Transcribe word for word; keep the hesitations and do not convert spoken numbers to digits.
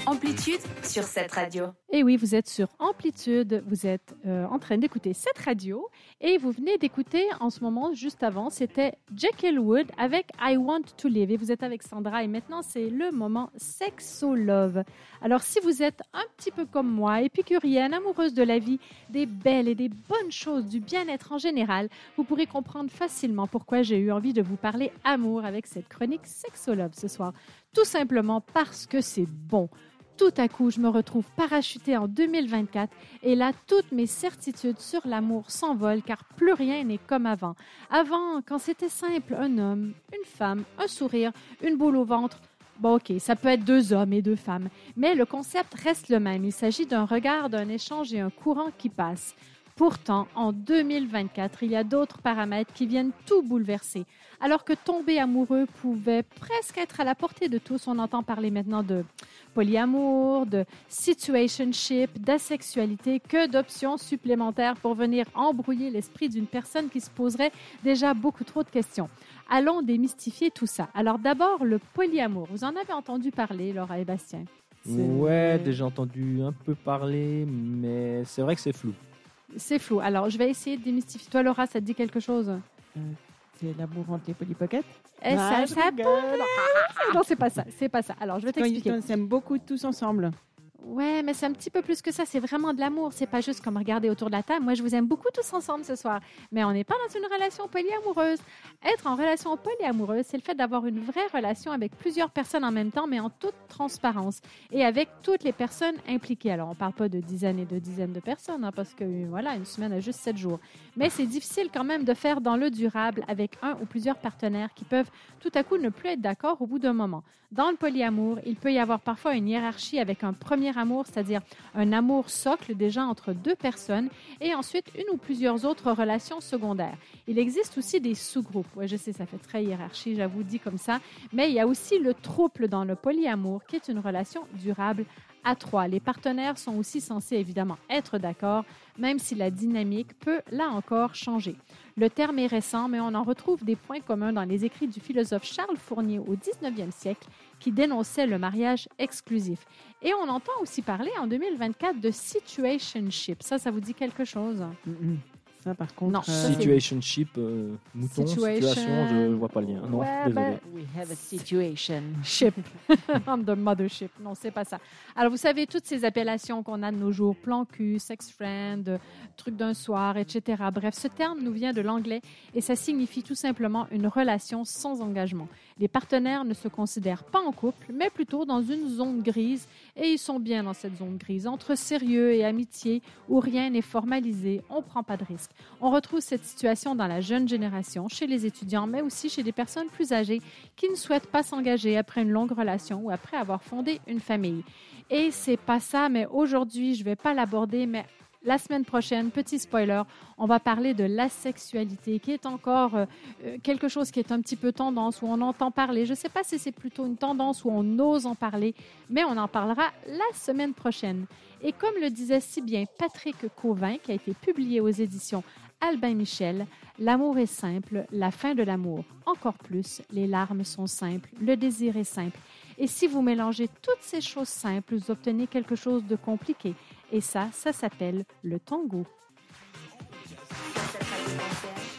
Amplitude sur cette radio. Et oui, vous êtes sur Amplitude, vous êtes euh, en train d'écouter cette radio et vous venez d'écouter en ce moment, juste avant, c'était Jekyll Wood avec I Want to Live. Et vous êtes avec Sandra et maintenant, c'est le moment Sexo Love. Alors, si vous êtes un petit peu comme moi, épicurienne, amoureuse de la vie, des belles et des bonnes choses, du bien-être en général, vous pourrez comprendre facilement pourquoi j'ai eu envie de vous parler amour avec cette chronique Sexo Love ce soir. Tout simplement parce que c'est bon. Tout à coup, je me retrouve parachutée en deux mille vingt-quatre et là, toutes mes certitudes sur l'amour s'envolent car plus rien n'est comme avant. Avant, quand c'était simple, un homme, une femme, un sourire, une boule au ventre, bon, OK, ça peut être deux hommes et deux femmes, mais le concept reste le même. Il s'agit d'un regard, d'un échange et un courant qui passe. Pourtant, en deux mille vingt-quatre, il y a d'autres paramètres qui viennent tout bouleverser. Alors que tomber amoureux pouvait presque être à la portée de tous, on entend parler maintenant de polyamour, de situationship, d'asexualité, que d'options supplémentaires pour venir embrouiller l'esprit d'une personne qui se poserait déjà beaucoup trop de questions. Allons démystifier tout ça. Alors d'abord, le polyamour. Vous en avez entendu parler, Laura et Bastien? C'est... Ouais, déjà entendu un peu parler, mais c'est vrai que c'est flou. C'est flou. Alors, je vais essayer de démystifier. Toi, Laura, ça te dit quelque chose? Euh, c'est l'amour entre les polypockets? Eh, ça, ça pourrait... Non, c'est pas ça. C'est pas ça. Alors, je vais t'expliquer. Quand ils s'aiment beaucoup tous ensemble. Ouais, mais c'est un petit peu plus que ça. C'est vraiment de l'amour. C'est pas juste comme regarder autour de la table. Moi, je vous aime beaucoup tous ensemble ce soir. Mais on n'est pas dans une relation polyamoureuse. Être en relation polyamoureuse, c'est le fait d'avoir une vraie relation avec plusieurs personnes en même temps, mais en toute transparence et avec toutes les personnes impliquées. Alors, on parle pas de dizaines et de dizaines de personnes, hein, parce que, voilà, une semaine a juste sept jours. Mais c'est difficile quand même de faire dans le durable avec un ou plusieurs partenaires qui peuvent tout à coup ne plus être d'accord au bout d'un moment. Dans le polyamour, il peut y avoir parfois une hiérarchie avec un premier amour, c'est-à-dire un amour socle déjà entre deux personnes et ensuite une ou plusieurs autres relations secondaires. Il existe aussi des sous-groupes. Oui, je sais, ça fait très hiérarchie, j'avoue, dit comme ça, mais il y a aussi le trouble dans le polyamour qui est une relation durable à trois. Les partenaires sont aussi censés évidemment être d'accord, même si la dynamique peut, là encore, changer. Le terme est récent, mais on en retrouve des points communs dans les écrits du philosophe Charles Fournier au dix-neuvième siècle qui dénonçait le mariage exclusif. Et on entend aussi parler en deux mille vingt-quatre de situationship. Ça, ça vous dit quelque chose? Mm-hmm. Ça, par contre... Non. Euh... Situationship, euh, mouton, situation... situation, je ne vois pas le lien. Non, ouais, désolé. Ben... We have a situation. Ship. On the mothership. Non, c'est pas ça. Alors, vous savez, toutes ces appellations qu'on a de nos jours, plan cul, sex friend, truc d'un soir, et cetera. Bref, ce terme nous vient de l'anglais et ça signifie tout simplement une relation sans engagement. Les partenaires ne se considèrent pas en couple, mais plutôt dans une zone grise et ils sont bien dans cette zone grise, entre sérieux et amitié où rien n'est formalisé, on ne prend pas de risque. On retrouve cette situation dans la jeune génération, chez les étudiants, mais aussi chez des personnes plus âgées qui ne souhaitent pas s'engager après une longue relation ou après avoir fondé une famille. Et c'est pas ça, mais aujourd'hui, je ne vais pas l'aborder, mais la semaine prochaine, petit spoiler, on va parler de l'asexualité, qui est encore euh, quelque chose qui est un petit peu tendance, où on entend parler. Je ne sais pas si c'est plutôt une tendance où on ose en parler, mais on en parlera la semaine prochaine. Et comme le disait si bien Patrick Cauvin, qui a été publié aux éditions Albin Michel, l'amour est simple, la fin de l'amour encore plus, les larmes sont simples, le désir est simple. Et si vous mélangez toutes ces choses simples, vous obtenez quelque chose de compliqué. Et ça, ça s'appelle le tango.